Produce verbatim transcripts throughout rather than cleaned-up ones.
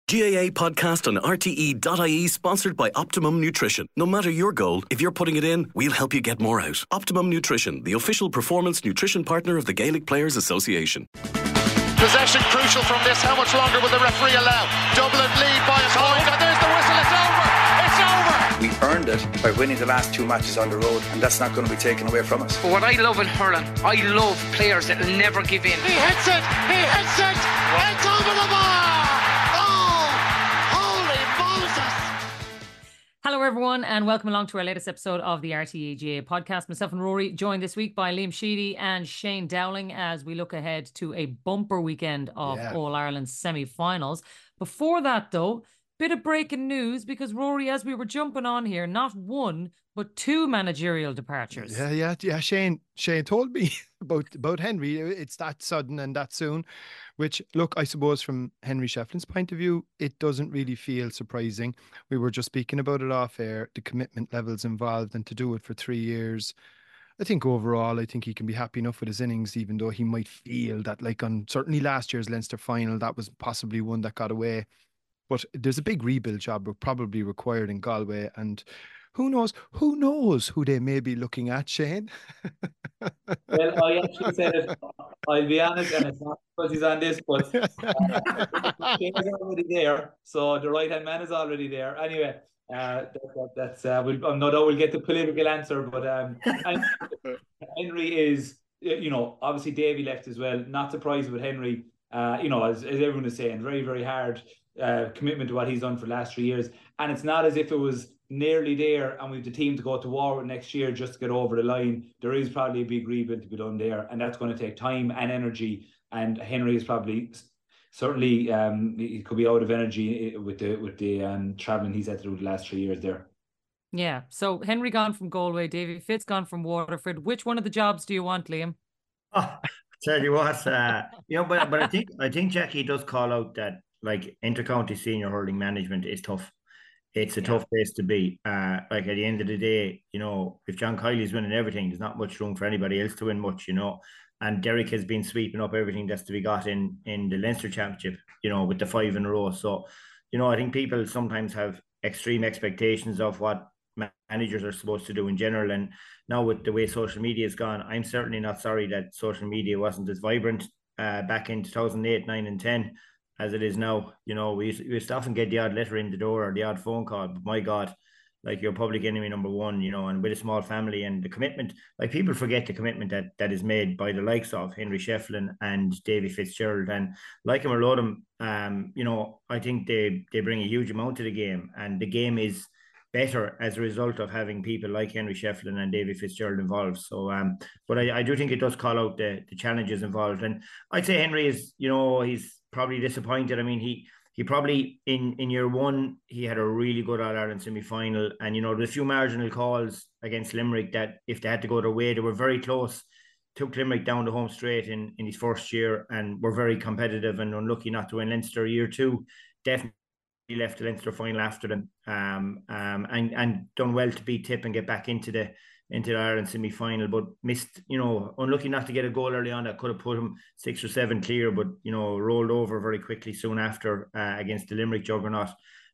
G A A podcast on R T E dot I E, sponsored by Optimum Nutrition. No matter your goal, if you're putting it in, we'll help you get more out. Optimum Nutrition, the official performance nutrition partner of the Gaelic Players Association. Possession crucial from this. How much longer will the referee allow? Dublin lead by a point, and there's the whistle. It's over. It's over. We earned it by winning the last two matches on the road, and that's not going to be taken away from us. But what I love in hurling, I love players that will never give in. He hits it. He hits it. It's over the bar. Hello everyone and welcome along to our latest episode of the R T E G A A podcast. Myself and Rory joined this week by Liam Sheedy and Shane Dowling as we look ahead to a bumper weekend of yeah. All-Ireland semi-finals. Before that though, bit of breaking news because Rory, as we were jumping on here, not one but two managerial departures. Yeah, yeah, yeah. Shane, Shane told me about about Henry. It's that sudden and that soon, which, look, I suppose from Henry Shefflin's point of view, it doesn't really feel surprising. We were just speaking about it off air, the commitment levels involved, and to do it for three years. I think overall, I think he can be happy enough with his innings, even though he might feel that, like on certainly last year's Leinster final, that was possibly one that got away. But there's a big rebuild job probably required in Galway, and who knows, who knows who they may be looking at, Shane? Well, I actually said it, I'll be honest, and it's not because he's on this, but uh, Shane is already there, so the right-hand man is already there. Anyway, uh, that, that, that's, uh, we'll, I'm not sure we'll get the political answer, but um, Henry is, you know, obviously Davy left as well, not surprised with Henry, uh, you know, as, as everyone is saying, very, very hard uh, commitment to what he's done for the last three years, and it's not as if it was nearly there and we've the team to go to war with next year just to get over the line. There is probably a big rebuild to be done there, and that's going to take time and energy, and Henry is probably certainly um he could be out of energy with the with the um travelling he's had to do the last three years there. Yeah, so Henry gone from Galway, Davy Fitz gone from Waterford. Which one of the jobs do you want, Liam? Oh, tell you what, uh, you know, but but I think I think Jackie does call out that like intercounty senior hurling management is tough. It's a yeah. tough place to be. Uh, like at the end of the day, you know, if John Kiley's winning everything, there's not much room for anybody else to win much, you know. And Derek has been sweeping up everything that's to be got in in the Leinster Championship, you know, with the five in a row. So, you know, I think people sometimes have extreme expectations of what managers are supposed to do in general. And now with the way social media has gone, I'm certainly not sorry that social media wasn't as vibrant uh, back in two thousand eight, nine and ten. As it is now. You know, we used, we used to often get the odd letter in the door or the odd phone call, but my God, like you're public enemy number one, you know, and with a small family and the commitment, like people forget the commitment that that is made by the likes of Henry Shefflin and Davy Fitzgerald, and like him or load him, um, you know, I think they, they bring a huge amount to the game, and the game is better as a result of having people like Henry Shefflin and Davy Fitzgerald involved. So, um, but I, I do think it does call out the, the challenges involved, and I'd say Henry is, you know, he's probably disappointed. I mean, he he probably in in year one he had a really good All-Ireland semi-final, and you know, there's a few marginal calls against Limerick that if they had to go their way, they were very close. Took Limerick down the home straight in in his first year and were very competitive and unlucky not to win Leinster. Year two, definitely left the Leinster final after them, um um and and done well to beat Tip and get back into the into the Ireland semi-final, but missed, you know, unlucky not to get a goal early on that could have put him six or seven clear, but, you know, rolled over very quickly soon after uh, against the Limerick juggernaut.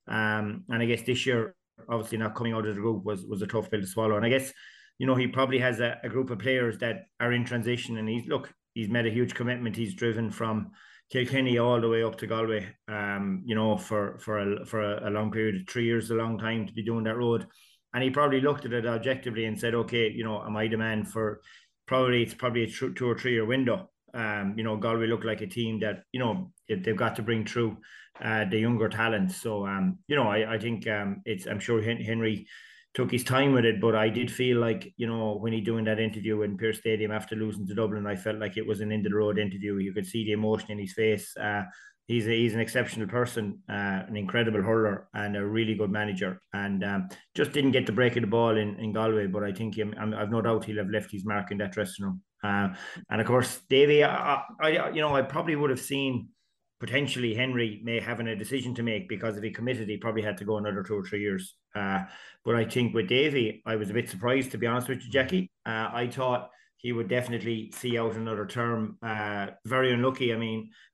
Um, and I guess this year, obviously not coming out of the group was, was a tough pill to swallow. And I guess, you know, he probably has a, a group of players that are in transition, and he's, look, he's made a huge commitment. He's driven from Kilkenny all the way up to Galway, um, you know, for, for, a, for a, a long period, three years, a long time to be doing that road. And he probably looked at it objectively and said, okay, you know, am I the man for probably, it's probably a two or three year window. Um, you know, Galway look like a team that, you know, they've got to bring through uh, the younger talents. So, um, you know, I, I think um, it's, I'm sure Henry took his time with it, but I did feel like, you know, when he doing that interview in Pearse Stadium after losing to Dublin, I felt like it was an end of the road interview. You could see the emotion in his face. Uh, He's a, he's an exceptional person, uh, an incredible hurler, and a really good manager. And um, just didn't get the break of the ball in, in Galway, but I think him, I'm, I've no doubt he'll have left his mark in that dressing room. Uh, and of course, Davy, I, I, you know, I probably would have seen potentially Henry may having a decision to make, because if he committed, he probably had to go another two or three years. Uh, but I think with Davy, I was a bit surprised, to be honest with you, Jackie. Uh, I thought he would definitely see out another term. Uh, very unlucky. I mean,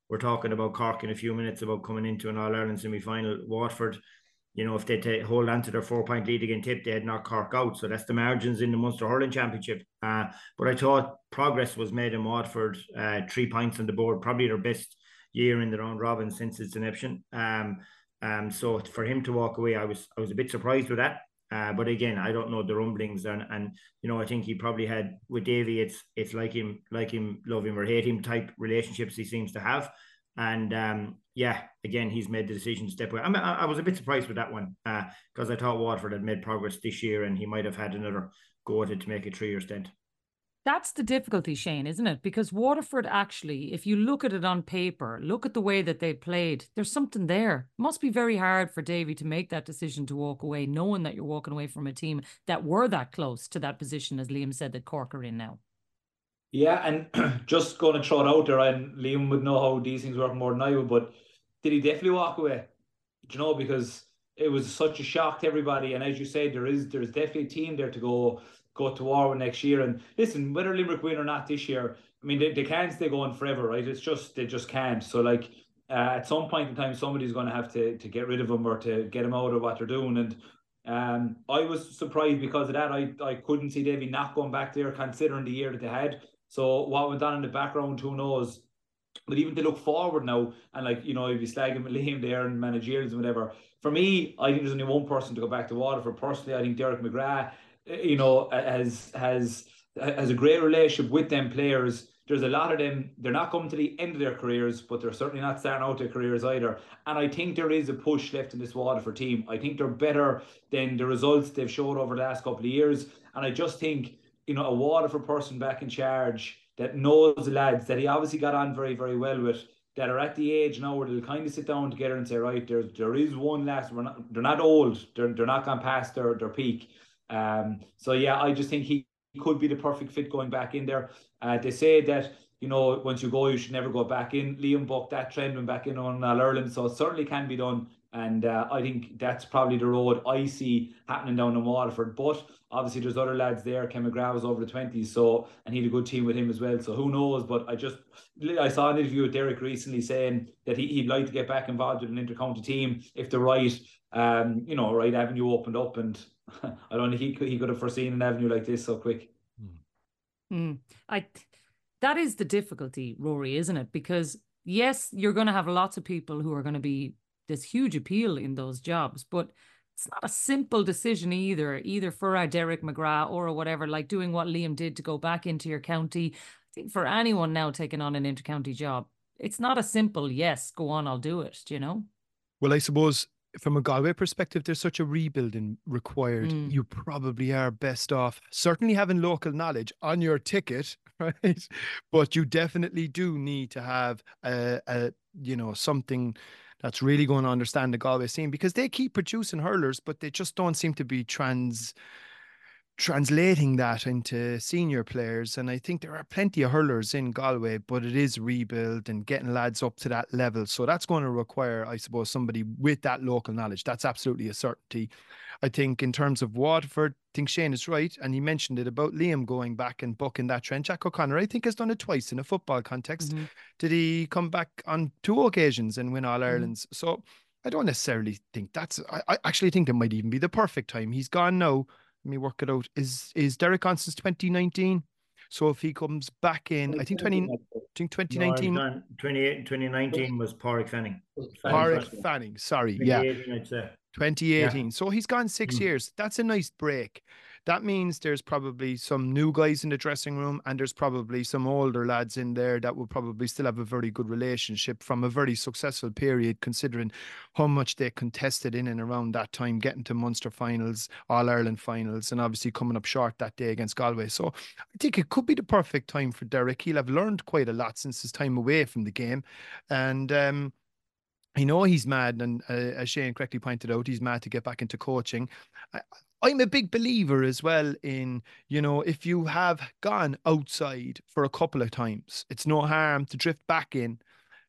we're talking about Cork in a few minutes about coming into an All-Ireland semi-final. Watford, you know, if they t- hold on to their four-point lead against Tip, they had knocked Cork out. So that's the margins in the Munster Hurling Championship. Uh, but I thought progress was made in Watford. Uh, three points on the board, probably their best year in the round robin since its inception. Um, um, so for him to walk away, I was I was a bit surprised with that. Uh, but again, I don't know the rumblings, and and you know, I think he probably had with Davy. It's it's like him, like him, love him or hate him type relationships he seems to have. And um, yeah, again, he's made the decision to step away. I mean, I, I was a bit surprised with that one because uh, I thought Watford had made progress this year, and he might have had another go at it to make a three-year stint. That's the difficulty, Shane, isn't it? Because Waterford actually, if you look at it on paper, look at the way that they played, there's something there. It must be very hard for Davy to make that decision to walk away, knowing that you're walking away from a team that were that close to that position, as Liam said, that Cork are in now. Yeah, and just going to throw it out there, and Liam would know how these things work more than I would, but did he definitely walk away? Do you know, because it was such a shock to everybody, and as you said, there is there's definitely a team there to go go to war with next year. And listen, whether Limerick win or not this year, I mean, they, they can't stay going forever, right? It's just, they just can't. So like, uh, at some point in time, somebody's going to have to to get rid of them or to get them out of what they're doing. And um, I was surprised because of that. I, I couldn't see Davy not going back there considering the year that they had. So what went on in the background, who knows? But even to look forward now, and like, you know, if you slag him Liam there and managerials and whatever, for me, I think there's only one person to go back to Waterford. Personally, I think Derek McGrath, you know, has has has a great relationship with them players. There's a lot of them, they're not coming to the end of their careers, but they're certainly not starting out their careers either. And I think there is a push left in this Waterford team. I think they're better than the results they've showed over the last couple of years. And I just think, you know, a Waterford person back in charge that knows the lads, that he obviously got on very, very well with, that are at the age now where they'll kind of sit down together and say, right, there's there is one last, we're not, they're not old, they're, they're not gone past their, their peak. Um, so yeah, I just think he could be the perfect fit going back in there. Uh, they say that, you know, once you go, you should never go back in. Liam bucked that trend went back in on All-Ireland, so it certainly can be done. And uh, I think that's probably the road I see happening down in Waterford. But obviously there's other lads there. Ken McGrath was over the twenties, so, and he had a good team with him as well. So who knows? But I just, I saw an interview with Derek recently saying that he, he'd like to get back involved with an inter-county team if the right, um, you know, right avenue opened up. And I don't think he could, he could have foreseen an avenue like this so quick. Mm. I, that is the difficulty, Rory, isn't it? Because yes, you're going to have lots of people who are going to be this huge appeal in those jobs, but it's not a simple decision either, either for a Derek McGrath or whatever, like doing what Liam did to go back into your county. I think for anyone now taking on an inter-county job, it's not a simple, yes, go on, I'll do it, you know? Well, I suppose from a Galway perspective, there's such a rebuilding required. Mm. You probably are best off certainly having local knowledge on your ticket, right? But you definitely do need to have a, a you know, something that's really going to understand the Galway scene, because they keep producing hurlers, but they just don't seem to be trans translating that into senior players. And I think there are plenty of hurlers in Galway, but it is rebuild and getting lads up to that level. So that's going to require, I suppose, somebody with that local knowledge. That's absolutely a certainty. I think in terms of Waterford, I think Shane is right. And he mentioned it about Liam going back and bucking that trend. Jack O'Connor, I think, has done it twice in a football context. Mm-hmm. Did he come back on two occasions and win All Irelands? Mm-hmm. So I don't necessarily think that's, I, I actually think it might even be the perfect time. He's gone now. Let me work it out. Is is Derek on since twenty nineteen? So if he comes back in, I think twenty, I think twenty nineteen. No, twenty, twenty nineteen was Pádraig Fanning. Pádraig Fanning, sorry, yeah. I'd say. twenty eighteen. Yeah. So he's gone six mm. years. That's a nice break. That means there's probably some new guys in the dressing room, and there's probably some older lads in there that will probably still have a very good relationship from a very successful period, considering how much they contested in and around that time, getting to Munster finals, All-Ireland finals, and obviously coming up short that day against Galway. So I think it could be the perfect time for Derek. He'll have learned quite a lot since his time away from the game. And um, I know he's mad, and uh, as Shane correctly pointed out, he's mad to get back into coaching. I, I'm a big believer as well in, you know, if you have gone outside for a couple of times, it's no harm to drift back in,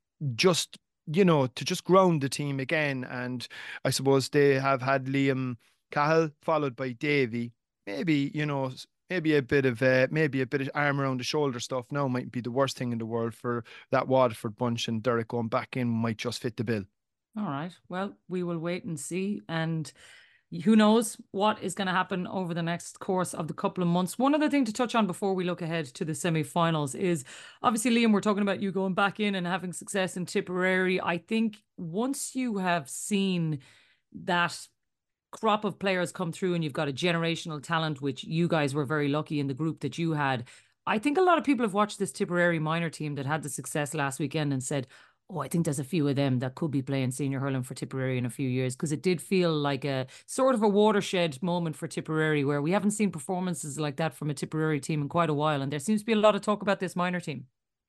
just, you know, to just ground the team again. And I suppose they have had Liam Cahill followed by Davy. Maybe, you know, maybe a bit of uh, maybe a bit of arm around the shoulder stuff now might be the worst thing in the world for that Waterford bunch, and Derek going back in might just fit the bill. All right. Well, we will wait and see. And who knows what is going to happen over the next course of the couple of months. One other thing to touch on before we look ahead to the semi-finals is, obviously, Liam, we're talking about you going back in and having success in Tipperary. I think once you have seen that crop of players come through and you've got a generational talent, which you guys were very lucky in the group that you had, I think a lot of people have watched this Tipperary minor team that had the success last weekend and said, oh, I think there's a few of them that could be playing senior hurling for Tipperary in a few years, because it did feel like a sort of a watershed moment for Tipperary, where we haven't seen performances like that from a Tipperary team in quite a while. And there seems to be a lot of talk about this minor team.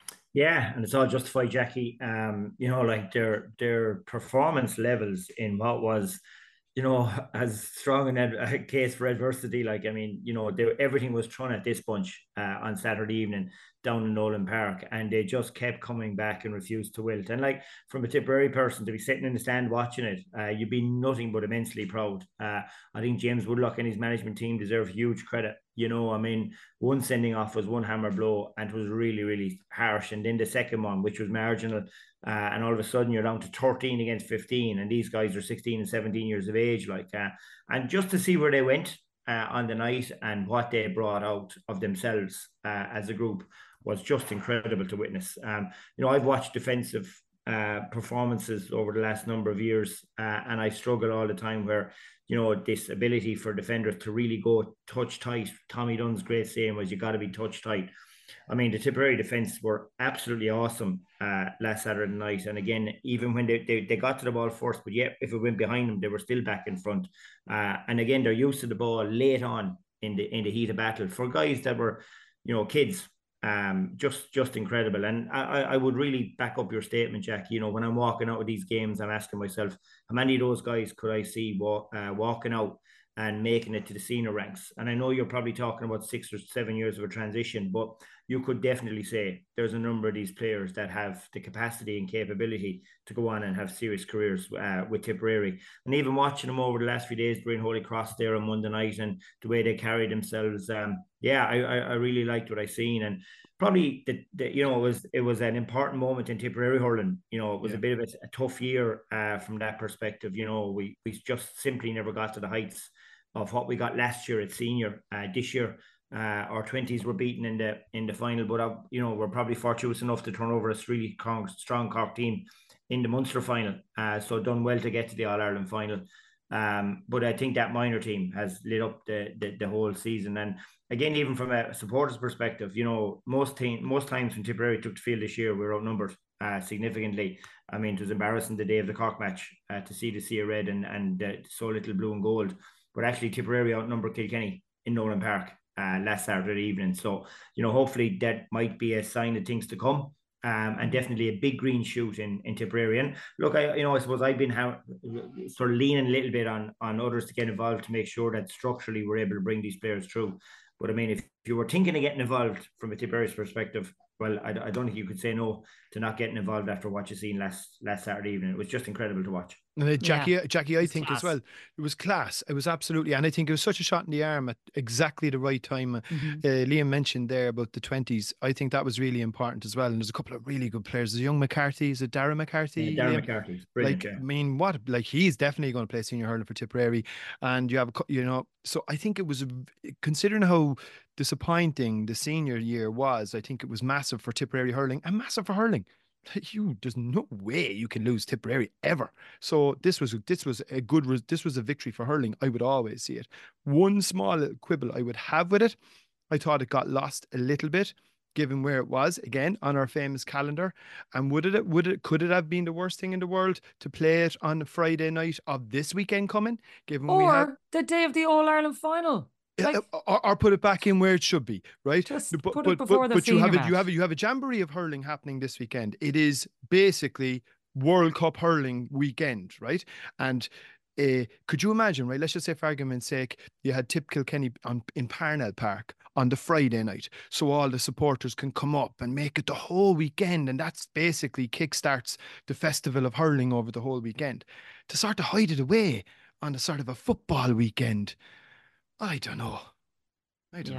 Yeah, and it's all justified, Jackie. Um, you know, like their their performance levels in what was, you know, as strong a case for adversity. Like, I mean, you know, they, everything was thrown at this bunch uh, on Saturday evening down in Nolan Park, and they just kept coming back and refused to wilt. And like, from a Tipperary person to be sitting in the stand watching it, uh, you'd be nothing but immensely proud. Uh, I think James Woodlock and his management team deserve huge credit. You know, I mean, one sending off was one hammer blow, and it was really, really harsh. And then the second one, which was marginal, uh, and all of a sudden you're down to thirteen against fifteen, and these guys are sixteen and seventeen years of age. Like, uh, and just to see where they went uh, on the night and what they brought out of themselves uh, as a group was just incredible to witness. Um, you know, I've watched defensive uh, performances over the last number of years, uh, and I struggle all the time where, you know, this ability for defenders to really go touch tight. Tommy Dunn's great saying was, you got to be touch tight. I mean, the Tipperary defence were absolutely awesome uh, last Saturday night. And again, even when they, they, they got to the ball first, but yet if it went behind them, they were still back in front. Uh, and again, they're used to the ball late on in the in the heat of battle. For guys that were, you know, kids, um, just just incredible. And I, I would really back up your statement, Jack. You know, when I'm walking out of these games, I'm asking myself, how many of those guys could I see walk, uh, walking out and making it to the senior ranks? And I know you're probably talking about six or seven years of a transition, but you could definitely say there's a number of these players that have the capacity and capability to go on and have serious careers uh, with Tipperary. And even watching them over the last few days during Holy Cross there on Monday night and the way they carried themselves, um, yeah, I, I really liked what I seen. And probably the, the you know it was it was an important moment in Tipperary hurling. You know, it was yeah. a bit of a, a tough year uh, from that perspective. You know, we we just simply never got to the heights of what we got last year at senior. Uh, this year, uh, our twenties were beaten in the in the final, but uh, you know, we're probably fortunate enough to turn over a really strong, strong Cork team in the Munster final. Uh, so done well to get to the All Ireland final. Um, but I think that minor team has lit up the, the the whole season. And again, even from a supporters perspective, you know, most team, most times when Tipperary took the field this year, we were outnumbered uh, significantly. I mean, it was embarrassing the day of the Cork match uh, to see the sea of red and and uh, so little blue and gold. But actually, Tipperary outnumbered Kilkenny in Nolan Park uh, last Saturday evening. So, you know, hopefully that might be a sign of things to come. Um, and definitely a big green shoot in, in Tipperary. And look, I you know I suppose I've been ha- sort of leaning a little bit on on others to get involved to make sure that structurally we're able to bring these players through. But I mean, if you were thinking of getting involved from a Tipperary's perspective, well, I, I don't think you could say no to not getting involved after what you seen last last Saturday evening. It was just incredible to watch. Uh, Jackie, yeah. Jackie, I think class. as well, it was class. It was absolutely, and I think it was such a shot in the arm at exactly the right time. Mm-hmm. Uh, Liam mentioned there about the twenties. I think that was really important as well. And there's a couple of really good players. There's young McCarthy. Is it Darren McCarthy? Yeah, Darren McCarthy, brilliant. Like, yeah. I mean, what? Like, he's definitely going to play senior hurling for Tipperary. And you have, a, you know, so I think it was, considering how disappointing the senior year was, I think it was massive for Tipperary hurling and massive for hurling. You, there's no way you can lose Tipperary ever. So this was this was a good this was a victory for hurling. I would always see it. One small quibble I would have with it, I thought it got lost a little bit, given where it was again on our famous calendar. And would it would it could it have been the worst thing in the world to play it on Friday night of this weekend coming? Given or we had the day of the All Ireland final. Like, or, or put it back in where it should be, right? Just but, put but, it before but, the but you have match. it. You have it. You have a jamboree of hurling happening this weekend. It is basically World Cup hurling weekend, right? And uh, could you imagine, right? Let's just say, for argument's sake, you had Tip Kilkenny on in Parnell Park on the Friday night, so all the supporters can come up and make it the whole weekend, and that's basically kickstarts the festival of hurling over the whole weekend. To sort of hide it away on the sort of a football weekend. I don't know. I don't yeah. know.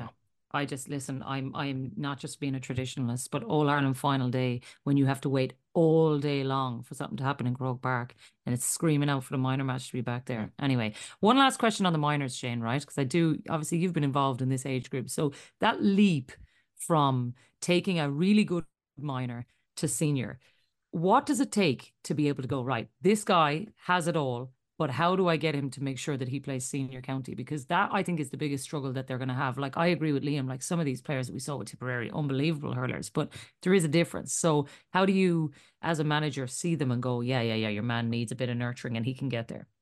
I just listen, I'm I'm not just being a traditionalist, but All Ireland final day, when you have to wait all day long for something to happen in Croke Park, and it's screaming out for the minor match to be back there. Yeah. Anyway, one last question on the minors, Shane, right? Because I do, obviously you've been involved in this age group. So that leap from taking a really good minor to senior, what does it take to be able to go, right, this guy has it all, but how do I get him to make sure that he plays senior county? Because that, I think, is the biggest struggle that they're going to have. Like, I agree with Liam, like some of these players that we saw with Tipperary, unbelievable hurlers, but there is a difference. So how do you, as a manager, see them and go, yeah, yeah, yeah, your man needs a bit of nurturing and he can get there?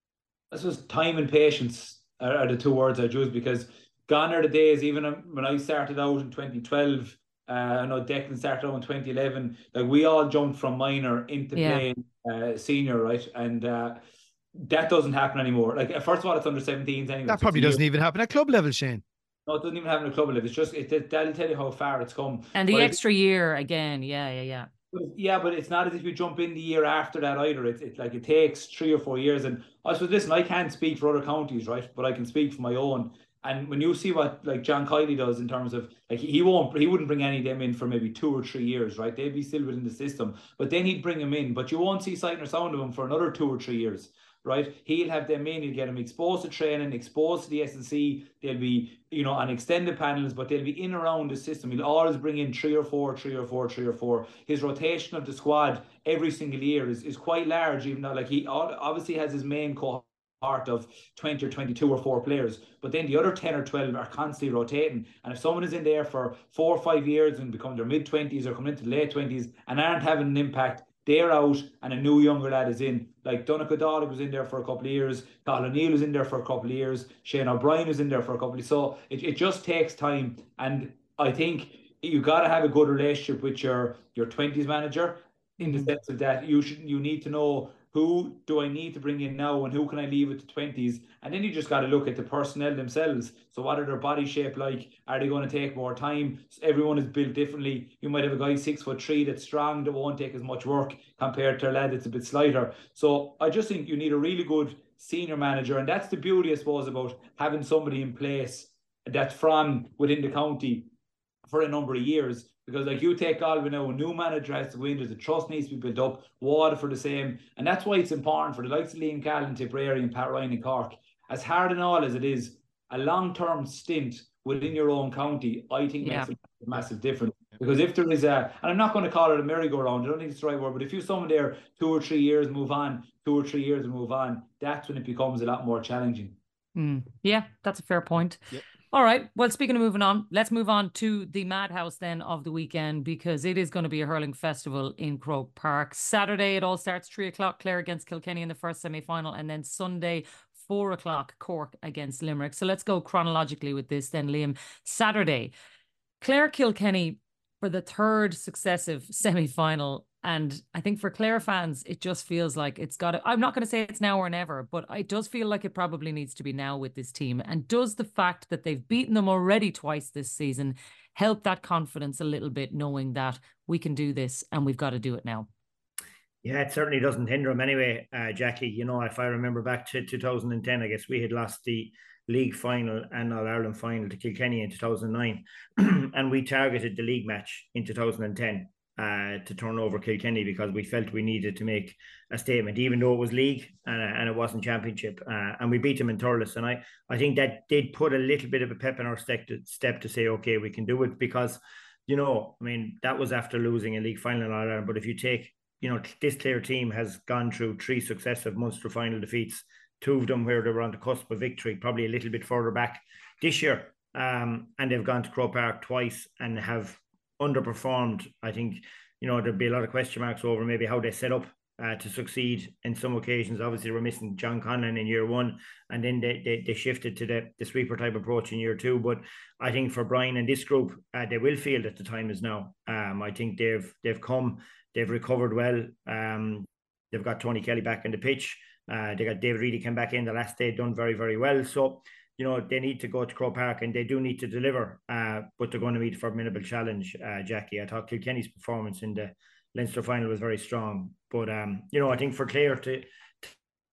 I suppose time and patience are, are the two words I choose, because gone are the days, even when I started out in twenty twelve, uh, I know Declan started out in twenty eleven, like we all jumped from minor into yeah. playing uh, senior, right? And uh, that doesn't happen anymore. Like, first of all, it's under seventeens anyway. That probably doesn't even happen at club level, Shane. No, it doesn't even happen at club level. It's just, it, that'll tell you how far it's come. And the but extra year again, yeah, yeah, yeah. But yeah, but it's not as if you jump in the year after that either. It's, it's like it takes three or four years. And I suppose, listen, I can't speak for other counties, right? But I can speak for my own. And when you see what like John Kiley does in terms of, like, he won't, he wouldn't bring any of them in for maybe two or three years, right? They'd be still within the system. But then he'd bring them in. But you won't see sight nor sound of them for another two or three years. Right, he'll have them in, he'll get them exposed to training, exposed to the S L C. They'll be, you know, on extended panels, but they'll be in around the system. He'll always bring in three or four, three or four, three or four. His rotation of the squad every single year is, is quite large, even though, like, he obviously has his main cohort of twenty or twenty-two or four players, but then the other ten or twelve are constantly rotating. And if someone is in there for four or five years and become their mid twenties or coming into the late twenties and aren't having an impact, they're out and a new younger lad is in. Like Donnacha Dawley was in there for a couple of years, Colin O'Neill was in there for a couple of years, Shane O'Brien was in there for a couple of years. So it, it just takes time. And I think you got to have a good relationship with your your twenties manager, in the sense of that you should you need to know, who do I need to bring in now and who can I leave with the twenties? And then you just got to look at the personnel themselves. So what are their body shape like? Are they going to take more time? Everyone is built differently. You might have a guy six foot three that's strong, that won't take as much work compared to a lad that's a bit slighter. So I just think you need a really good senior manager. And that's the beauty, I suppose, about having somebody in place that's from within the county for a number of years. Because, like, you take Galway now, a new manager has to go in, there's a trust needs to be built up, Waterford the same. And that's why it's important for the likes of Liam Callan, Tipperary and Pat Ryan and Cork, as hard and all as it is, a long-term stint within your own county, I think yeah. makes a massive difference. Because if there is a, and I'm not going to call it a merry-go-round, I don't think it's the right word, but if you someone there two or three years, move on, two or three years and move on, that's when it becomes a lot more challenging. Mm. Yeah, that's a fair point. Yep. All right. Well, speaking of moving on, let's move on to the madhouse then of the weekend, because it is going to be a hurling festival in Croke Park. Saturday, it all starts three o'clock, Clare against Kilkenny in the first semi-final, and then Sunday, four o'clock, Cork against Limerick. So let's go chronologically with this then, Liam. Saturday, Clare Kilkenny for the third successive semi-final. And I think for Clare fans, it just feels like it's got to, I'm not going to say it's now or never, but it does feel like it probably needs to be now with this team. And does the fact that they've beaten them already twice this season help that confidence a little bit, knowing that we can do this and we've got to do it now? Yeah, it certainly doesn't hinder them anyway, uh, Jackie. You know, if I remember back to two thousand ten, I guess we had lost the league final and All-Ireland final to Kilkenny in two thousand nine. And we targeted the league match in two thousand ten. Uh, to turn over Kilkenny, because we felt we needed to make a statement, even though it was league and, and it wasn't championship. Uh, and we beat them in Thurles. And I, I think that did put a little bit of a pep in our step to, step to say, okay, we can do it. Because, you know, I mean, that was after losing a league final in Ireland. But if you take, you know, this Clare team has gone through three successive Munster final defeats, two of them where they were on the cusp of victory, probably a little bit further back this year. Um, and they've gone to Croke Park twice and have underperformed. I think, you know, there'd be a lot of question marks over maybe how they set up uh, to succeed in some occasions. Obviously, we're missing John Conlon in year one, and then they, they, they shifted to the, the sweeper type approach in year two. But I think for Brian and this group, uh, they will feel that the time is now. Um, I think they've they've come, they've recovered well. Um, they've got Tony Kelly back in the pitch. Uh, they got David Reedy came back in the last day, done very, very well. So, you know, they need to go to Croke Park and they do need to deliver, uh, but they're going to meet a formidable challenge, uh, Jackie. I thought Kilkenny's performance in the Leinster final was very strong. But, um, you know, I think for Clare to, to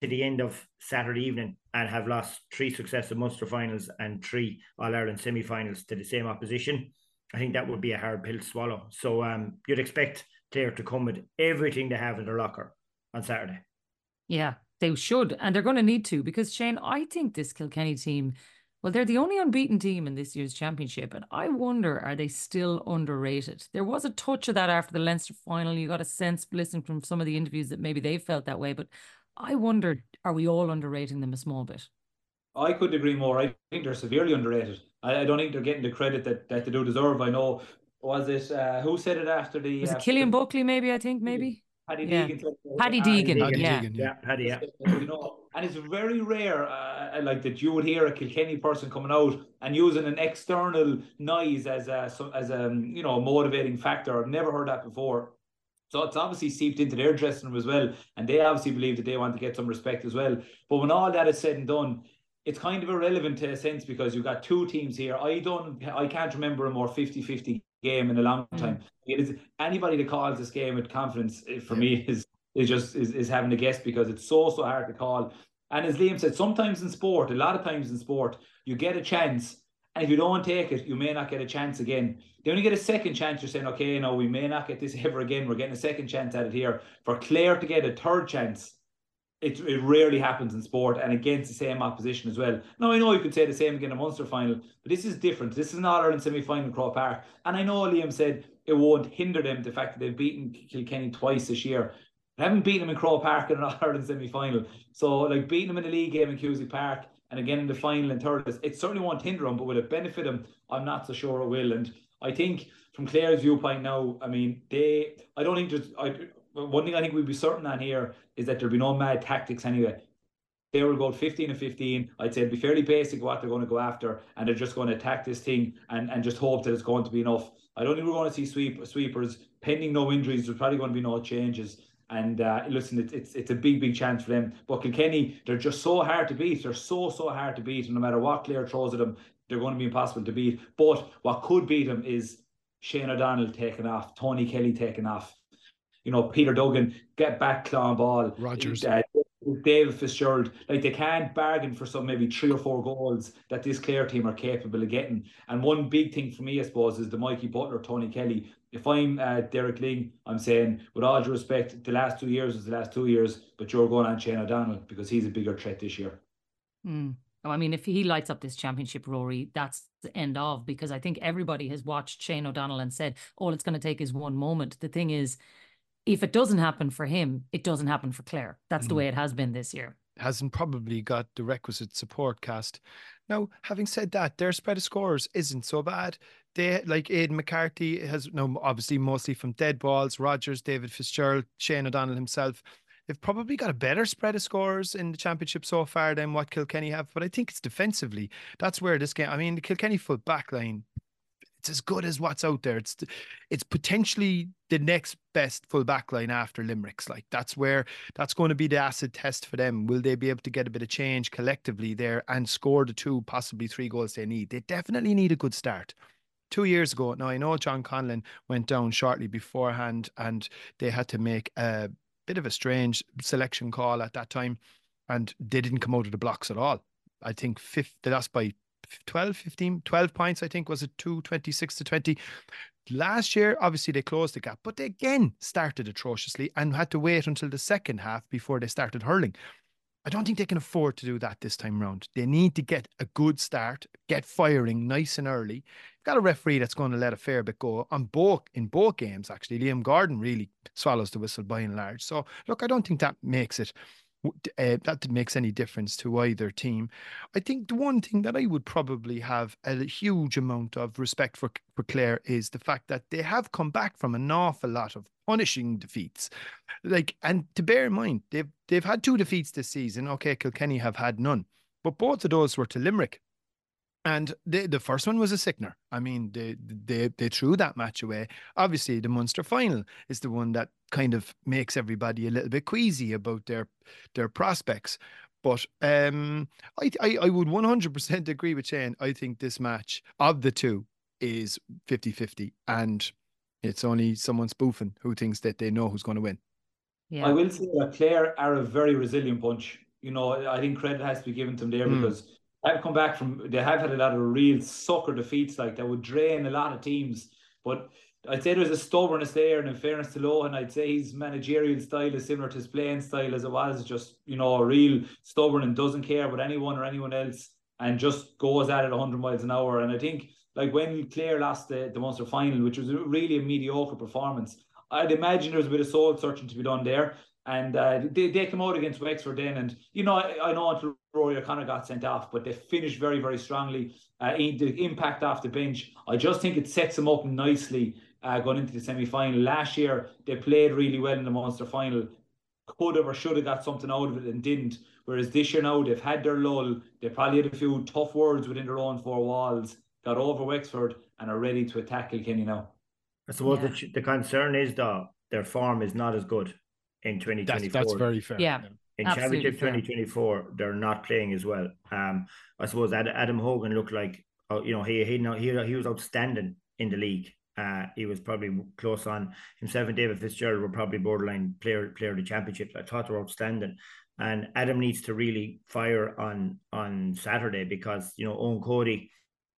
to the end of Saturday evening and have lost three successive Munster finals and three All-Ireland semi-finals to the same opposition, I think that would be a hard pill to swallow. So um, you'd expect Clare to come with everything they have in their locker on Saturday. Yeah, they should. And they're going to need to, because Shane, I think this Kilkenny team, well, they're the only unbeaten team in this year's championship. And I wonder, are they still underrated? There was a touch of that after the Leinster final. You got a sense, listening from some of the interviews, that maybe they felt that way. But I wonder, are we all underrating them a small bit? I couldn't agree more. I think they're severely underrated. I, I don't think they're getting the credit that, that they do deserve. I know, was it, uh, who said it after the... Was it uh, Killian Buckley, maybe, I think, maybe? Paddy yeah. Deegan. Paddy Deegan, Paddy yeah. Deegan, yeah. Paddy, yeah. You know, and it's very rare, uh, like that you would hear a Kilkenny person coming out and using an external noise as a, as a, you know, motivating factor. I've never heard that before. So it's obviously seeped into their dressing room as well. And they obviously believe that they want to get some respect as well. But when all that is said and done, it's kind of irrelevant to a sense, because you've got two teams here. I don't, I can't remember a more fifty fifty game in a long time. Mm. It is, anybody that calls this game with confidence, for yeah. me, is is just is, is having a guess, because it's so, so hard to call. And as Liam said, sometimes in sport, a lot of times in sport, you get a chance, and if you don't take it, you may not get a chance again. Then when you get a second chance, you're saying, okay, no, we may not get this ever again. We're getting a second chance at it here. For Clare to get a third chance, It, it rarely happens in sport, and against the same opposition as well. Now, I know you could say the same again in a Munster final, but this is different. This is an All-Ireland semi-final in Croke Park. And I know Liam said it won't hinder them, the fact that they've beaten Kilkenny twice this year. They haven't beaten them in Croke Park in an All-Ireland semi-final. So, like, beating them in the league game in Cusack Park and again in the final and third, it certainly won't hinder them, but will it benefit them? I'm not so sure it will. And I think from Clare's viewpoint now, I mean, they, I don't think there's, I, one thing I think we'd be certain on here is that there'll be no mad tactics anyway. They will go fifteen and fifteen. I'd say it'd be fairly basic what they're going to go after, and they're just going to attack this thing and, and just hope that it's going to be enough. I don't think we're going to see sweep sweepers. Pending no injuries, there's probably going to be no changes. And uh, listen, it's, it's it's a big, big chance for them. But Kilkenny, they're just so hard to beat. They're so, so hard to beat. And no matter what Clare throws at them, they're going to be impossible to beat. But what could beat them is Shane O'Donnell taking off, Tony Kelly taking off. You know, Peter Duggan, get back, claw ball. Rogers. Uh, David Fitzgerald. Like, they can't bargain for some maybe three or four goals that this Clare team are capable of getting. And one big thing for me, I suppose, is the Mikey Butler, Tony Kelly. If I'm uh, Derek Ling, I'm saying, with all due respect, the last two years is the last two years, but you're going on Shane O'Donnell because he's a bigger threat this year. Mm. Oh, I mean, if he lights up this championship, Rory, that's the end of, because I think everybody has watched Shane O'Donnell and said, all it's going to take is one moment. The thing is, if it doesn't happen for him, it doesn't happen for Clare. That's mm. the way it has been this year. Hasn't probably got the requisite support cast. Now, having said that, their spread of scores isn't so bad. They, like Aidan McCarthy, has no obviously mostly from dead balls, Rogers, David Fitzgerald, Shane O'Donnell himself. They've probably got a better spread of scores in the championship so far than what Kilkenny have, but I think it's defensively. That's where this game, I mean, the Kilkenny full back line, it's as good as what's out there. It's it's potentially the next best full back line after Limerick's. Like, that's where that's going to be the acid test for them. Will they be able to get a bit of change collectively there and score the two, possibly three goals they need? They definitely need a good start. Two years ago, now I know John Conlon went down shortly beforehand and they had to make a bit of a strange selection call at that time, and they didn't come out of the blocks at all. I think fifth, they lost by twelve, fifteen, twelve points, I think, was it two twenty-six to twenty. Last year, obviously, they closed the gap, but they again started atrociously and had to wait until the second half before they started hurling. I don't think they can afford to do that this time around. They need to get a good start, get firing nice and early. You've got a referee that's going to let a fair bit go on both in both games, actually. Liam Gordon really swallows the whistle by and large. So, look, I don't think that makes it Uh, that makes any difference to either team. I think the one thing that I would probably have a huge amount of respect for, for Clare is the fact that they have come back from an awful lot of punishing defeats. Like, and to bear in mind, they've they've had two defeats this season. Okay, Kilkenny have had none, but both of those were to Limerick. And the the first one was a sickener. I mean, they they they threw that match away. Obviously, the Munster final is the one that kind of makes everybody a little bit queasy about their their prospects. But um, I, I I would one hundred percent agree with Shane. I think this match of the two is fifty fifty, and it's only someone spoofing who thinks that they know who's going to win. Yeah. I will say that Clare are a very resilient bunch. you know, I think credit has to be given to them there Mm. because they've come back from, they have had a lot of real sucker defeats, like that would drain a lot of teams. But I'd say there's a stubbornness there, and in fairness to Lohan, I'd say his managerial style is similar to his playing style as it was, just, you know, real stubborn and doesn't care about anyone or anyone else and just goes at it one hundred miles an hour. And I think, like, when Clare lost the, the Munster final, which was really a mediocre performance, I'd imagine there was a bit of soul searching to be done there. And uh, they, they came out against Wexford then. And, you know, I, I know until Rory O'Connor got sent off, but they finished very, very strongly. Uh, in the impact off the bench, I just think it sets them up nicely uh, going into the semi-final. Last year, they played really well in the Munster final. Could have or should have got something out of it and didn't. Whereas this year now, they've had their lull. They probably had a few tough words within their own four walls, got over Wexford, and are ready to attack Kilkenny now. I suppose Yeah. the, the concern is, though, their form is not as good in twenty twenty-four. That's, that's very fair. Yeah. In Absolutely Championship fair. twenty twenty-four, they're not playing as well. Um, I suppose Ad, Adam Hogan looked like, uh, you know, he he he he was outstanding in the league. Uh, he was probably close on himself and David Fitzgerald were probably borderline player player of the championship. I thought they were outstanding. And Adam needs to really fire on on Saturday because, you know, Owen Cody,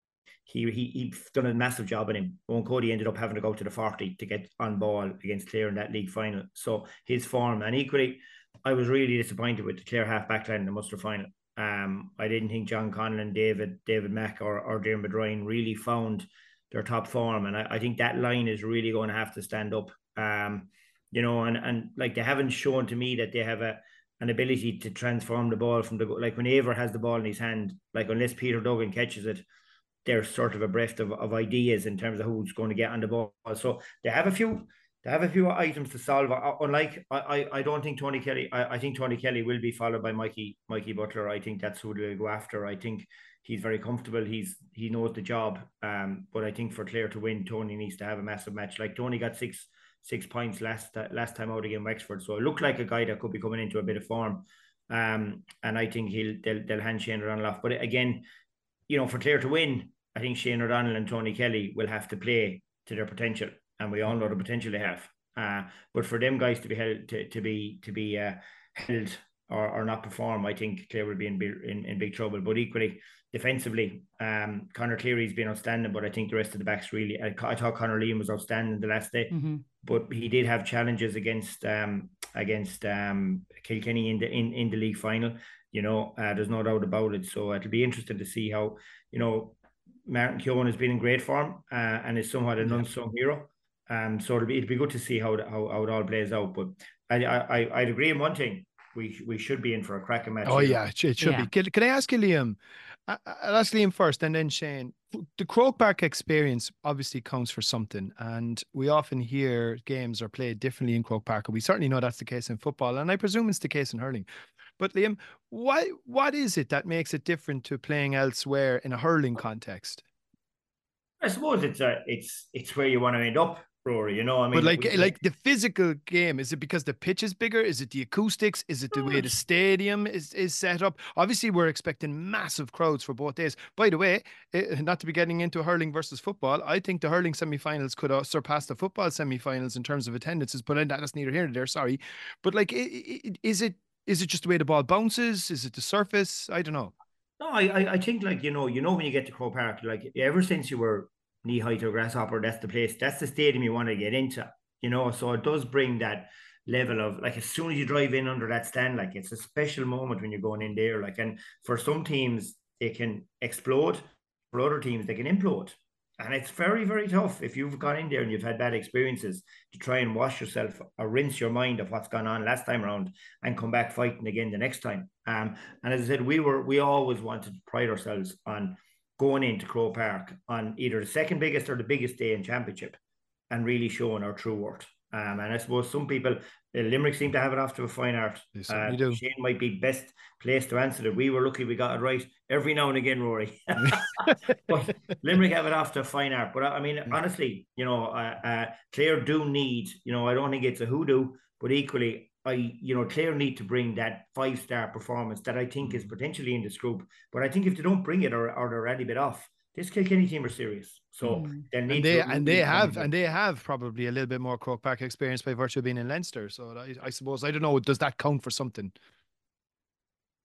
he he he done a massive job on him. Owen Cody ended up having to go to the forty to get on ball against Clare in that league final. So his form, and equally, I was really disappointed with the Clare half back line in the Munster final. Um, I didn't think John Conlon, David, David Mack or, or Diarmuid Ryan really found their top form. And I, I think that line is really going to have to stand up. Um, you know, and, and like they haven't shown to me that they have a an ability to transform the ball from the, like when Aver has the ball in his hand, like unless Peter Duggan catches it, there's sort of a breath of, of ideas in terms of who's going to get on the ball. So they have a few They have a few items to solve. Unlike, I, I, I don't think Tony Kelly. I, I think Tony Kelly will be followed by Mikey, Mikey Butler. I think that's who they'll go after. I think he's very comfortable. He's he knows the job. Um, but I think for Clare to win, Tony needs to have a massive match. Like Tony got six six points last uh, last time out against Wexford, so it looked like a guy that could be coming into a bit of form. Um, and I think he'll they'll, they'll hand Shane O'Donnell off. But again, you know, for Clare to win, I think Shane O'Donnell and Tony Kelly will have to play to their potential. And we all know the potential they have. Uh, but for them guys to be held to, to be to be uh, held or, or not perform, I think Clare will be in, in in big trouble. But equally, defensively, um, Conor Cleary's been outstanding, but I think the rest of the backs really. I, I thought Conor Liam was outstanding the last day, mm-hmm. but he did have challenges against um against um Kilkenny in the in, in the league final. You know, uh, there's no doubt about it. So it'll be interesting to see how, you know, Martin Keown has been in great form uh, and is somewhat an unsung hero. Um, so it'll be it'll be good to see how how, how it all plays out. But I I I'd agree on one thing: we we should be in for a cracking match. Oh here. yeah, it should, it should Yeah. be. Can, can I ask you, Liam? I, I'll ask Liam first, and then Shane. The Croke Park experience obviously counts for something, and we often hear games are played differently in Croke Park, and we certainly know that's the case in football, and I presume it's the case in hurling. But Liam, why what is it that makes it different to playing elsewhere in a hurling context? I suppose it's a it's it's where you want to end up, Rory. You know, I mean, But like, we- like the physical game, is it because the pitch is bigger? Is it the acoustics? Is it the way the stadium is, is set up? Obviously, we're expecting massive crowds for both days. By the way, eh, not to be getting into hurling versus football, I think the hurling semi-finals could uh, surpass the football semi-finals in terms of attendances, but that's neither here nor there, sorry. But like, i- i- is it is it just the way the ball bounces? Is it the surface? I don't know. No, I, I I think like you know you know when you get to Croke Park, like ever since you were knee height or grasshopper, that's the place, that's the stadium you want to get into. You know, so it does bring that level of like as soon as you drive in under that stand, like it's a special moment when you're going in there. Like, and for some teams they can explode, for other teams they can implode. And it's very, very tough if you've gone in there and you've had bad experiences to try and wash yourself or rinse your mind of what's gone on last time around and come back fighting again the next time. Um, and as I said, we were we always wanted to pride ourselves on going into Croke Park on either the second biggest or the biggest day in championship and really showing our true worth. Um, and I suppose some people, uh, Limerick seem to have it off to a fine art. They certainly Uh, do. Shane might be best placed to answer it. We were lucky we got it right every now and again, Rory. But Limerick have it off to a fine art. But I I mean, honestly, you know, uh, uh, Clare do need, you know, I don't think it's a hoodoo, but equally, I, you know, Clare need to bring that five-star performance that I think is potentially in this group. But I think if they don't bring it or, or they're already a bit off, this Kilkenny team are serious. So Mm. they'll need And they to and they really have come and they have probably a little bit more Croke Park experience by virtue of being in Leinster. So I, I suppose I don't know. Does that count for something?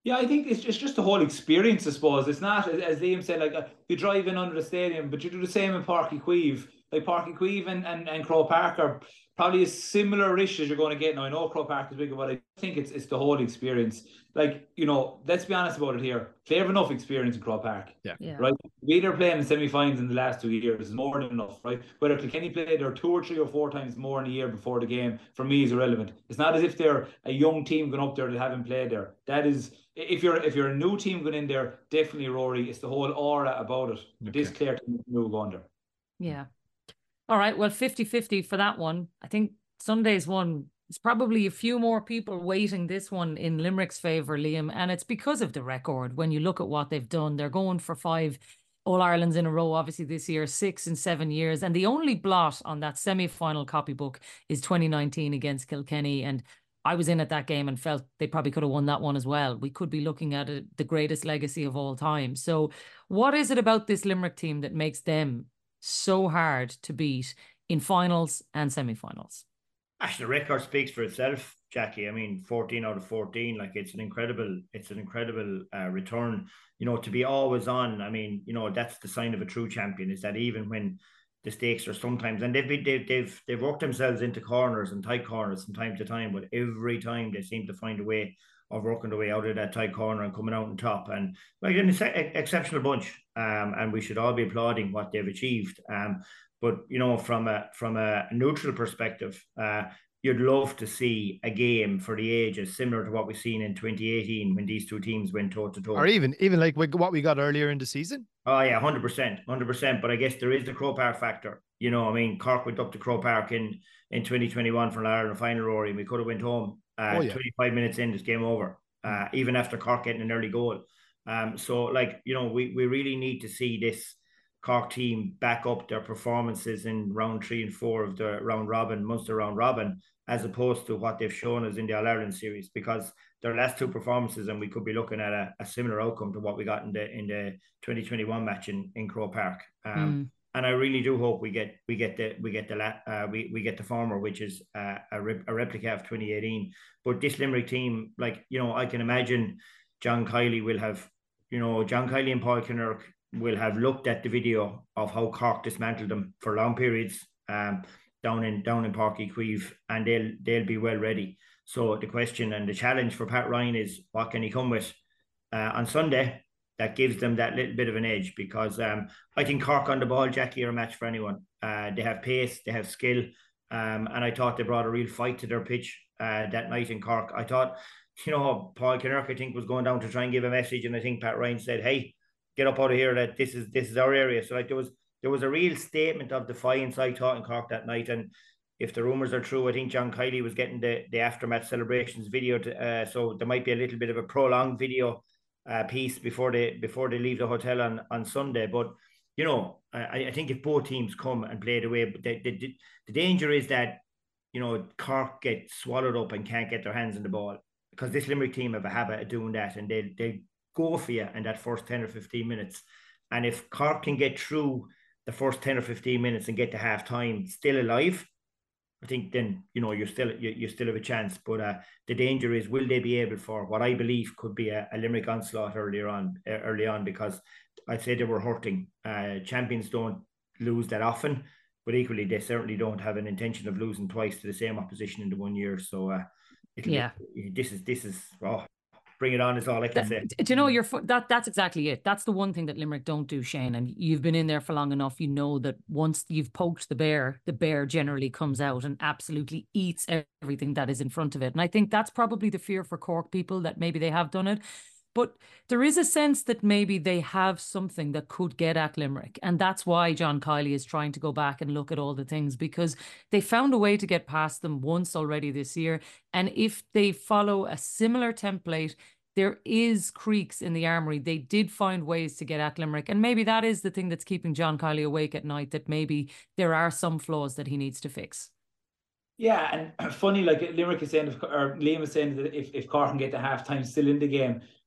Yeah, I think it's, it's just the whole experience, I suppose. It's not, as, as Liam said, like uh, you drive in under the stadium, but you do the same in Páirc Uí Chaoimh. Like Páirc Uí Chaoimh and, and, and Croke Park are probably a similar-ish as you're going to get. Now, I know Croke Park is bigger, but I think it's it's the whole experience. Like, you know, let's be honest about it here. They have enough experience in Croke Park. Yeah. Yeah. Right? We they're playing in semi-finals in the last two years is more than enough, right? Whether Kilkenny played there two or three or four times more in a year before the game, for me, is irrelevant. It's not as if they're a young team going up there that haven't played there. That is, if you're if you're a new team going in there, definitely, Rory, it's the whole aura about it. Okay. This Clare team will go under. Yeah. All right. Well, fifty fifty for that one. I think Sunday's one is probably a few more people weighting this one in Limerick's favour, Liam. And it's because of the record. When you look at what they've done, they're going for five All-Irelands in a row, obviously this year, six in seven years. And the only blot on that semi-final copybook is twenty nineteen against Kilkenny. And I was in at that game and felt they probably could have won that one as well. We could be looking at it, the greatest legacy of all time. So what is it about this Limerick team that makes them so hard to beat in finals and semi-finals? Actually, the record speaks for itself, Jackie. I mean, fourteen out of fourteen, like it's an incredible, it's an incredible uh, return. You know, to be always on. I mean, you know, that's the sign of a true champion. Is that even when the stakes are sometimes, and they've been, they've they've they've worked themselves into corners and tight corners from time to time, but every time they seem to find a way of working their way out of that tight corner and coming out on top. And like an ex- exceptional bunch, um, and we should all be applauding what they've achieved. Um, but you know, from a from a neutral perspective, uh, you'd love to see a game for the ages similar to what we've seen in twenty eighteen when these two teams went toe to toe, or even even like what we got earlier in the season. Oh yeah, hundred percent, hundred percent. But I guess there is the Croke Park factor. You know, I mean, Cork went up to Croke Park in in twenty twenty-one for an Ireland final, Rory, and we could have went home. Uh, Oh, yeah. twenty-five minutes in, it's game over. Uh, even after Cork getting an early goal. Um, so like, you know, we we really need to see this Cork team back up their performances in round three and four of the round robin, Munster round robin, as opposed to what they've shown us in the All Ireland series, because their last two performances, and we could be looking at a, a similar outcome to what we got in the in the twenty twenty-one match in, in Croke Park. Um, Mm. And I really do hope we get we get the we get the uh, we we get the former, which is uh, a re- a replica of twenty eighteen. But this Limerick team, like, you know, I can imagine John Kiley will have, you know, John Kiley and Paul Kinnerk will have looked at the video of how Cork dismantled them for long periods um, down in down in Páirc Uí Chaoimh, and they'll they'll be well ready. So the question and the challenge for Pat Ryan is, what can he come with uh, on Sunday that gives them that little bit of an edge? Because um, I think Cork on the ball, Jackie, are a match for anyone. Uh, they have pace, they have skill, um, and I thought they brought a real fight to their pitch uh, that night in Cork. I thought, you know, Paul Kinnerk, I think, was going down to try and give a message, and I think Pat Ryan said, "Hey, get up out of here, that this is this is our area." So like there was there was a real statement of defiance, I thought, in Cork that night. And if the rumours are true, I think John Kiley was getting the, the aftermath celebrations video to, uh, so there might be a little bit of a prolonged video uh, piece before they before they leave the hotel on, on Sunday. But you know, I, I think if both teams come and play the way, but the, the, the danger is that, you know, Cork get swallowed up and can't get their hands on the ball, because this Limerick team have a habit of doing that, and they they go for you in that first ten or fifteen minutes. And if Cork can get through the first ten or fifteen minutes and get to half time still alive, I think then, you know, you're still you, you still have a chance. But uh, the danger is, will they be able for what I believe could be a, a Limerick onslaught earlier on, uh, early on, because I'd say they were hurting. Uh, champions don't lose that often, but equally they certainly don't have an intention of losing twice to the same opposition in the one year. So uh, Yeah. be, this is this is oh, bring it on is all I can say. Do you know, you're that that's exactly it. That's the one thing that Limerick don't do, Shane. And you've been in there for long enough. You know that once you've poked the bear, the bear generally comes out and absolutely eats everything that is in front of it. And I think that's probably the fear for Cork people, that maybe they have done it. But there is a sense that maybe they have something that could get at Limerick. And that's why John Kiley is trying to go back and look at all the things, because they found a way to get past them once already this year. And if they follow a similar template, there is creaks in the armory. They did find ways to get at Limerick. And maybe that is the thing that's keeping John Kiley awake at night, that maybe there are some flaws that he needs to fix. Yeah, and funny, like Limerick is saying, or Liam is saying that if, if Cork can get to half time still in the game,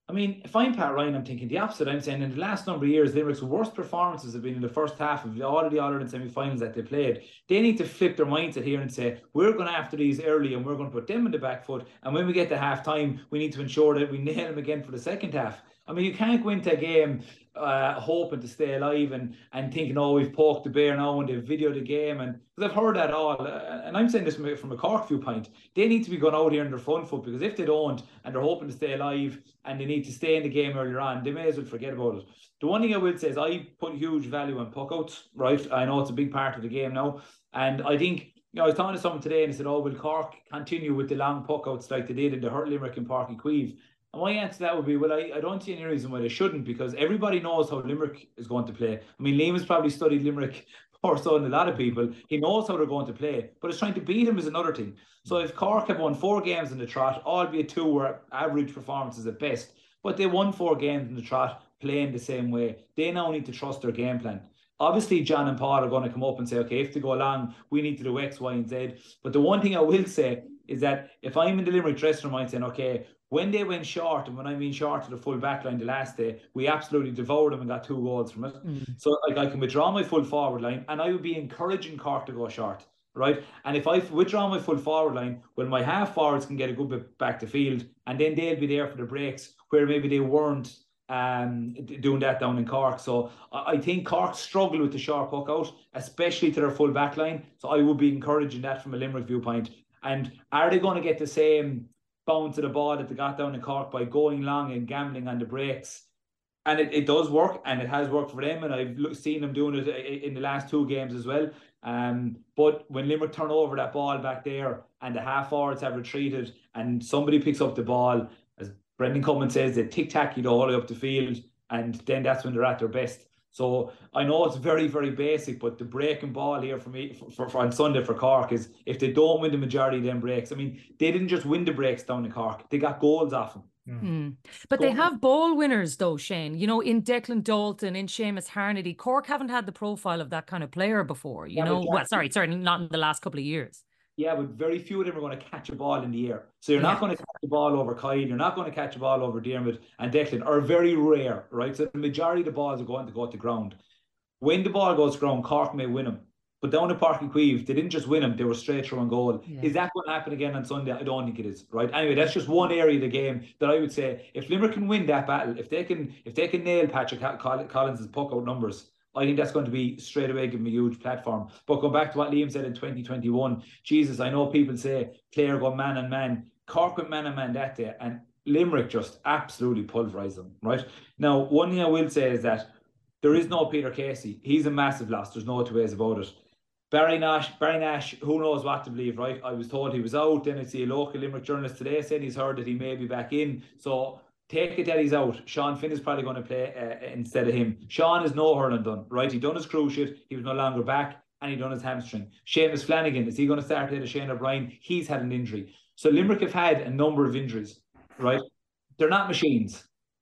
I mean, if I'm Pat Ryan, I'm thinking the opposite. I'm saying in the last number of years, Limerick's worst performances have been in the first half of all of the All-Ireland semi-finals that they played. They need to flip their mindset here and say, we're going after these early and we're going to put them in the back foot. And when we get to half-time, we need to ensure that we nail them again for the second half. I mean, you can't go into a game uh, hoping to stay alive and, and thinking, oh, we've poked the bear now and they've videoed the game. And because I've heard that all, uh, and I'm saying this from a, from a Cork viewpoint, they need to be going out here in their front foot, because if they don't and they're hoping to stay alive and they need to stay in the game earlier on, they may as well forget about it. The one thing I will say is I put huge value on puckouts, right? I know it's a big part of the game now. And I think, you know, I was talking to someone today and they said, oh, will Cork continue with the long puckouts like they did in the Hurt Limerick and Páirc Uí Chaoimh? And my answer to that would be, well, I, I don't see any reason why they shouldn't, because everybody knows how Limerick is going to play. I mean, Liam has probably studied Limerick more so than a lot of people. He knows how they're going to play, but it's trying to beat them is another thing. So if Cork have won four games in the trot, albeit two were average performances at best, but they won four games in the trot playing the same way, they now need to trust their game plan. Obviously, John and Paul are going to come up and say, okay, if they go along, we need to do X, Y, and Z. But the one thing I will say is that if I'm in the Limerick dressing room, I'm saying, okay, when they went short, and when I mean short to the full back line the last day, we absolutely devoured them and got two goals from it. Mm. So like, I can withdraw my full forward line, and I would be encouraging Cork to go short, right? And if I withdraw my full forward line, well, my half forwards can get a good bit back to field, and then they'll be there for the breaks, where maybe they weren't um, doing that down in Cork. So I think Cork struggle with the short puck out, especially to their full back line. So I would be encouraging that from a Limerick viewpoint. And are they going to get the same bounce of the ball that they got down in Cork by going long and gambling on the breaks? And it, it does work, and it has worked for them, and I've seen them doing it in the last two games as well. Um, but when Limerick turn over that ball back there and the half forwards have retreated and somebody picks up the ball, as Brendan Cummins says, they tic-tac you the whole way up the field, and then that's when they're at their best. So I know it's very, very basic, but the breaking ball here for me for, for, for on Sunday for Cork is if they don't win the majority of them breaks. I mean, they didn't just win the breaks down in Cork; they got goals off them. Mm. Mm. But Go they have ball winners, though, Shane. You know, in Declan Dalton, in Seamus Harnedy, Cork haven't had the profile of that kind of player before. You yeah, know, well, sorry, sorry, not in the last couple of years. Yeah, but very few of them are going to catch a ball in the air. So you're yeah. not going to catch a ball over Kyle. You're not going to catch a ball over Dermot and Declan, are very rare, right? So the majority of the balls are going to go to the ground. When the ball goes to ground, Cork may win them. But down at Páirc Uí Chaoimh, they didn't just win them, they were straight through on goal. Yeah. Is that going to happen again on Sunday? I don't think it is, right? Anyway, that's just one area of the game that I would say, if Limerick can win that battle, if they can if they can nail Patrick Collins' puck out numbers, I think that's going to be straight away give them a huge platform. But going back to what Liam said in twenty twenty-one, Jesus, I know people say Clare go man and man. Cork went man and man that day, and Limerick just absolutely pulverised them, right? Now, one thing I will say is that there is no Peter Casey. He's a massive loss. There's no two ways about it. Barry Nash, Barry Nash, who knows what to believe, right? I was told he was out. Then I see a local Limerick journalist today saying he's heard that he may be back in. So take it that he's out. Sean Finn is probably going to play uh, instead of him. Sean is no hurling done, right? He done his cruciate. He was no longer back, and he done his hamstring. Seamus Flanagan, is he going to start ahead of Shane O'Brien? He's had an injury. So Limerick have had a number of injuries, right? They're not machines.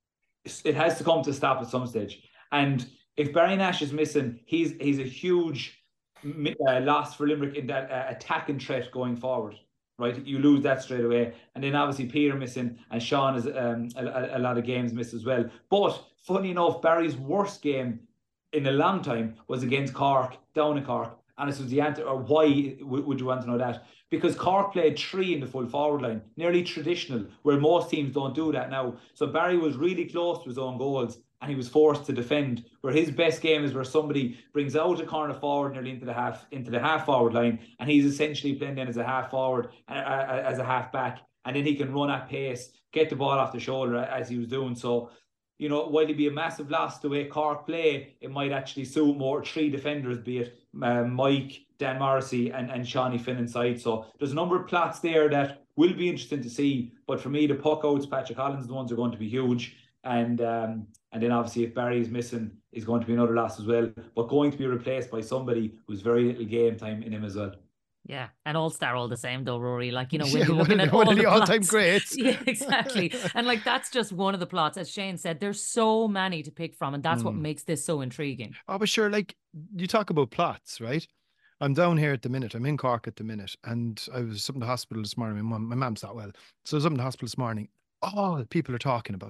It has to come to a stop at some stage. And if Barry Nash is missing, he's he's a huge uh, loss for Limerick in that uh, attacking threat going forward, right? You lose that straight away. And then obviously Peter missing, and Sean is um, a, a lot of games missed as well. But funny enough, Barry's worst game in a long time was against Cork, down in Cork. And this was the answer, or why would you want to know that? Because Cork played three in the full forward line, nearly traditional, where most teams don't do that now. So Barry was really close to his own goals, and he was forced to defend. Where his best game is where somebody brings out a corner forward nearly into the half into the half forward line, and he's essentially playing then as a half forward, uh, as a half back, and then he can run at pace, get the ball off the shoulder as he was doing. So, you know, while it'd be a massive loss the way Cork play, it might actually suit more three defenders, be it um, Mike, Dan Morrissey, and, and Shawnee Finn inside. So there's a number of plots there that will be interesting to see. But for me, the puck outs, Patrick Collins, the ones are going to be huge. And um, and then obviously if Barry is missing, is going to be another loss as well. But going to be replaced by somebody who's very little game time in him as well. Yeah, an all-star all the same though, Rory. Like, you know, when yeah, you're looking one at one all of the, the all-time plots. greats. Yeah, exactly. And like, that's just one of the plots. As Shane said, there's so many to pick from, and that's mm. what makes this so intriguing. Oh, but sure, like, you talk about plots, right? I'm down here at the minute. I'm in Cork at the minute, and I was up in the hospital this morning. My mum, my mum's not well. So I was up in the hospital this morning. All people are talking about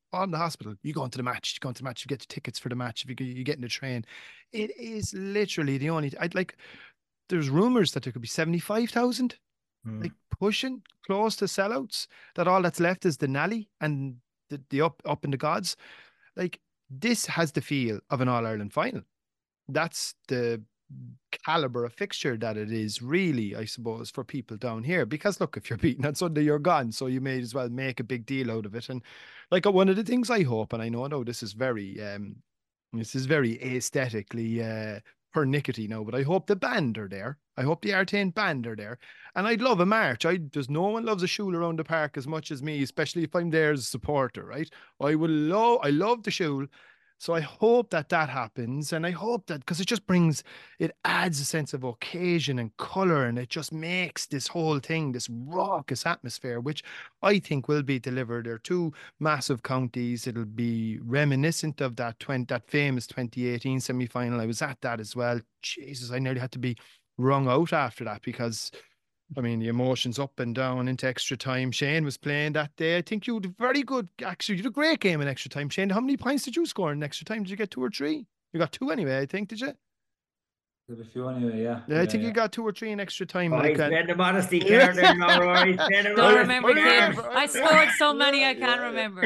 on the hospital. You go into the match, you go into the match, you get the tickets for the match, if you, you get in the train. It is literally the only, I'd like, there's rumors that there could be seventy-five thousand, mm. like pushing close to sellouts, that all that's left is the Nally and the, the up, up in the gods. Like, this has the feel of an All-Ireland final. That's the caliber of fixture that it is, really, I suppose, for people down here. Because look, if you're beaten on Sunday, you're gone, so you may as well make a big deal out of it. And like, one of the things I hope, and I know, I know this is very, um, this is very aesthetically uh, pernickety now, but I hope the band are there. I hope the Artane band are there, and I'd love a march. I there's no one loves a shul around the park as much as me, especially if I'm there as a supporter, right? I will love, I love the shul. So I hope that that happens, and I hope that, because it just brings, it adds a sense of occasion and colour, and it just makes this whole thing, this raucous atmosphere, which I think will be delivered. There are two massive counties. It'll be reminiscent of that twenty, that famous twenty eighteen semi-final. I was at that as well. Jesus, I nearly had to be wrung out after that, because I mean, the emotions up and down into extra time. Shane was playing that day. I think you did very good. Actually, you did a great game in extra time, Shane. How many points did you score in extra time? Did you get two or three? You got two anyway, I think, did you? Did a few anyway, yeah. Yeah, I think yeah, you yeah. got two or three in extra time. Oh, like, he's playing the modesty card there now, Rory. Don't remember, kid. I scored so many I can't remember.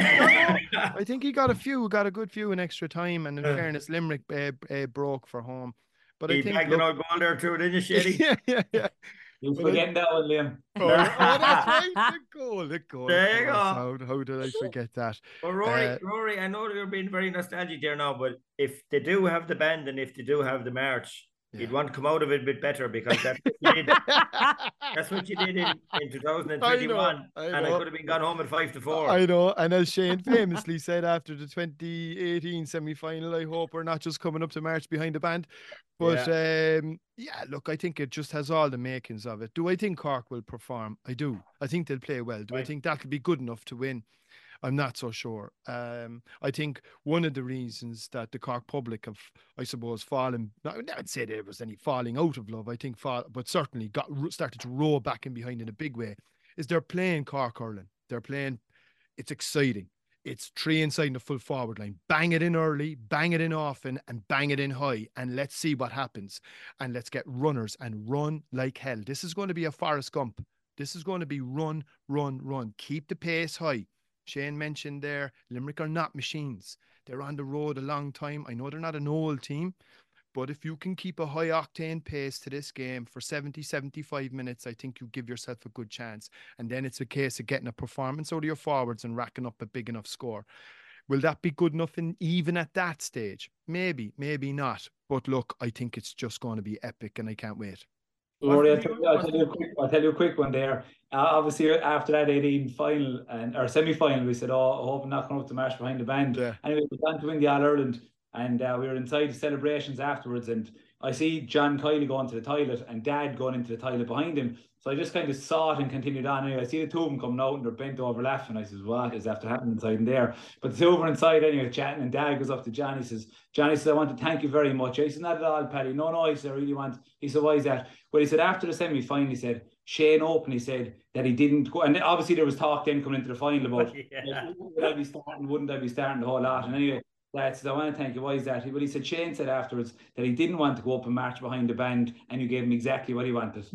I think he got a few, got a good few in extra time, and in fairness, Limerick uh, uh, broke for home. But he I think bagged an old goal there too, didn't you, Shady? yeah, yeah, yeah. You're forgetting that one, Liam. Oh, oh, that's right. The goal, the goal. There you go. How, how did I forget that? Well, Rory, uh, Rory, I know you're being very nostalgic there now, but if they do have the band and if they do have the march, yeah. you'd want to come out of it a bit better, because that's what you did. That's what you did in, in two thousand twenty-one, I know, I know. And I could have been gone home at five to four. I know, and as Shane famously said after the twenty eighteen semi-final, I hope we're not just coming up to march behind the band. But yeah. Um, yeah, look, I think it just has all the makings of it. Do I think Cork will perform? I do. I think they'll play well. Do right. I think that'll be good enough to win? I'm not so sure. Um, I think one of the reasons that the Cork public have, I suppose, fallen, I would say there was any falling out of love, I think, fall, but certainly got started to roll back in behind in a big way, is they're playing Cork hurling. They're playing, it's exciting. It's three inside the full forward line. Bang it in early, bang it in often, and bang it in high. And let's see what happens. And let's get runners and run like hell. This is going to be a Forrest Gump. This is going to be run, run, run. Keep the pace high. Shane mentioned there, Limerick are not machines. They're on the road a long time. I know they're not an old team, but if you can keep a high octane pace to this game for seventy, seventy-five minutes, I think you give yourself a good chance. And then it's a case of getting a performance out of your forwards and racking up a big enough score. Will that be good enough in, even at that stage? Maybe, maybe not. But look, I think it's just going to be epic, and I can't wait. Rory, I'll tell you, I'll tell you a quick, I'll tell you a quick one there. Uh, obviously, after that eighteen final and or semi final, we said, "Oh, I hope I'm not coming up to march behind the band." Yeah. Anyway, we went to win the All Ireland, and uh, we were inside the celebrations afterwards. And I see John Kiley going to the toilet, and Dad going into the toilet behind him. So I just kind of saw it and continued on. Anyway, I see the two of them coming out, and they're bent over laughing. I says, "What is after happening inside in there?" But the two were inside anyway, chatting. And Dad goes up to John. He says, "Johnny says, I want to thank you very much." I said, "Not at all, Paddy." "No, no," he said, "I really want." He said, "Why is that?" Well, he said, after the semi-final, he said, Shane Open, he said that he didn't go. And obviously there was talk then coming into the final about, yeah. like, would I be starting, wouldn't I be starting, the whole lot. And anyway, Dad said, "I want to thank you." "Why is that?" Well, he said, Shane said afterwards that he didn't want to go up and march behind the band, and you gave him exactly what he wanted.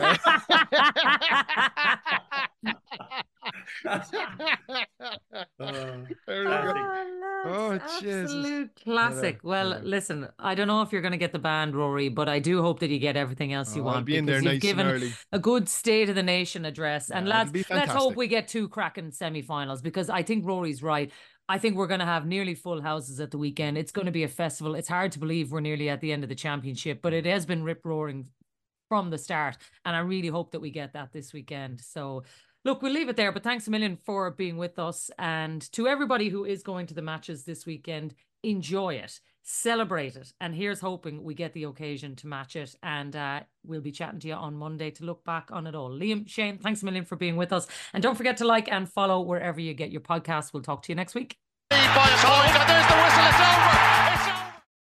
oh, oh absolute classic. Yeah, well, yeah. Listen, I don't know if you're going to get the band, Rory, but I do hope that you get everything else you oh, want. I'll be in there you've nice given and early. A good State of the Nation address. And yeah, lads, let's hope we get two cracking semi-finals, because I think Rory's right. I think we're going to have nearly full houses at the weekend. It's going to be a festival. It's hard to believe we're nearly at the end of the championship, but it has been rip-roaring from the start. And I really hope that we get that this weekend. So look, we'll leave it there, but thanks a million for being with us. And to everybody who is going to the matches this weekend, enjoy it, celebrate it. And here's hoping we get the occasion to match it. And uh, we'll be chatting to you on Monday to look back on it all. Liam, Shane, thanks a million for being with us. And don't forget to like and follow wherever you get your podcasts. We'll talk to you next week. By a point, and there's the whistle, it's over.